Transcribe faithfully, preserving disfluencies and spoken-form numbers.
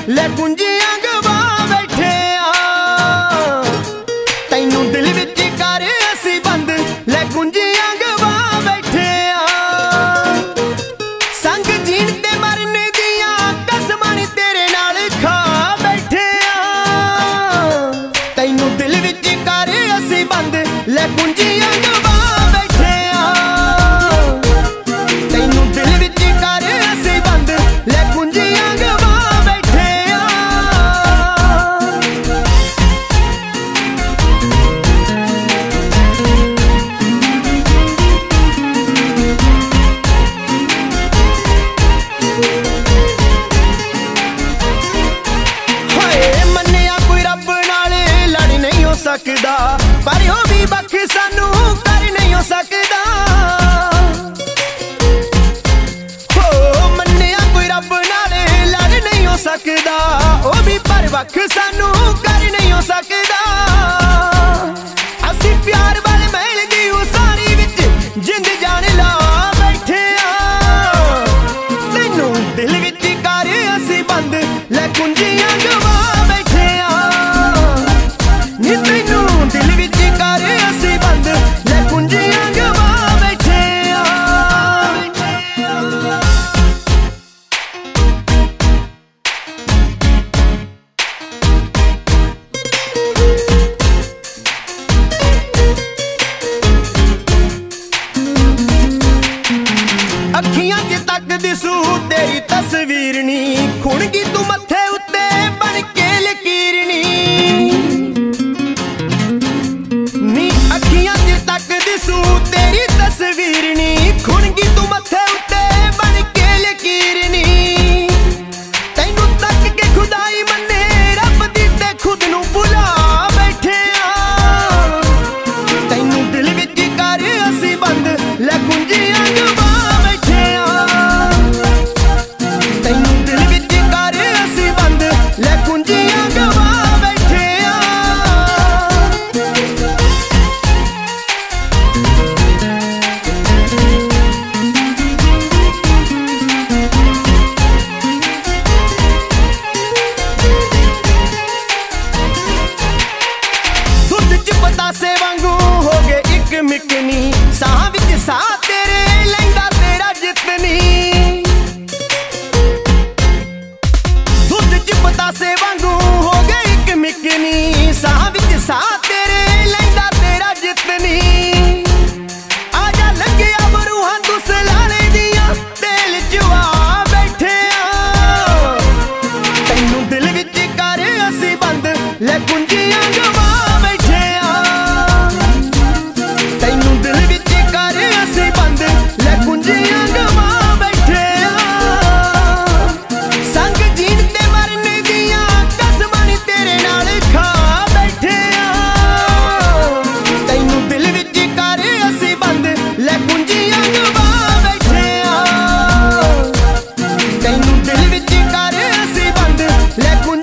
ਲੈ ਕੁੰਜੀਆਂ ਗਵਾ बैठे आ तैनू दिल विच कर असी बंद ले कुंजियां गवा बैठे आ संग जीण ते मरने दियां कसमां नी तेरे नाल खा बैठे आ तैनू दिल विच कर असी बंद ले कुंजियां गवा बैठे आ तैनू दिल विच कर असी बंद ले कुंजियां गवा बैठे आ सकदा पर हो भी बख सानू कर नहीं हो सकदा हो मन्निया कोई रब नाल लड़ नहीं हो सकदा ओ भी पर बख सानू कर नहीं हो सकदा असी प्यार वाल महल दी उसारी विच जिंद जान ला बैठे आ तैनू दिल विच कर असी बंद ले कुंजियां गवा बैठे आ नी तैनू दिल विच कर असी बंद ले कुंजियां गवा बैठे आ अखियां च तकदी सू तेरी तस्वीर नी खुणगी तू मत्थे उत्ते बन के लकीर नी अखियां च तकदी सू तेरी तस्वीर नी खुणगी तू मत्थे उत्ते बन के लकीर नी तैनू तक के खुदाई मन्ने रब दी ते खुद नू भुला बैठे आ तैनू दिल विच कर असी बंद ले कुंजियां गवा बैठे आ तैनू दिल विच कर असी बंद ले कुंजियां गवा बैठे आ बतासे वांगू हो गए एक मिकनी साह विच साह तेरे लहंगा तेरा जितनी दुध च बतासे वांगू हो गए एक मिकनी साह विच साह तेरे लहंगा तेरा जितनी आजा लगे अब रूहां तुस लाले दियां दिल जुआ बैठे आ तैनू दिल विच कर असी बंद ले कुंजियां गवा बैठे आ तैनू दिल विच कर असी बंद ले कुंजियां गवा बैठे आ संग जीण ते मरने दियां कसमां नी तेरे नाल खा बैठे आ तैनू दिल विच कर असी बंद ले कुंजियां गवा बैठे आ तैनू दिल विच कर असी बंद ले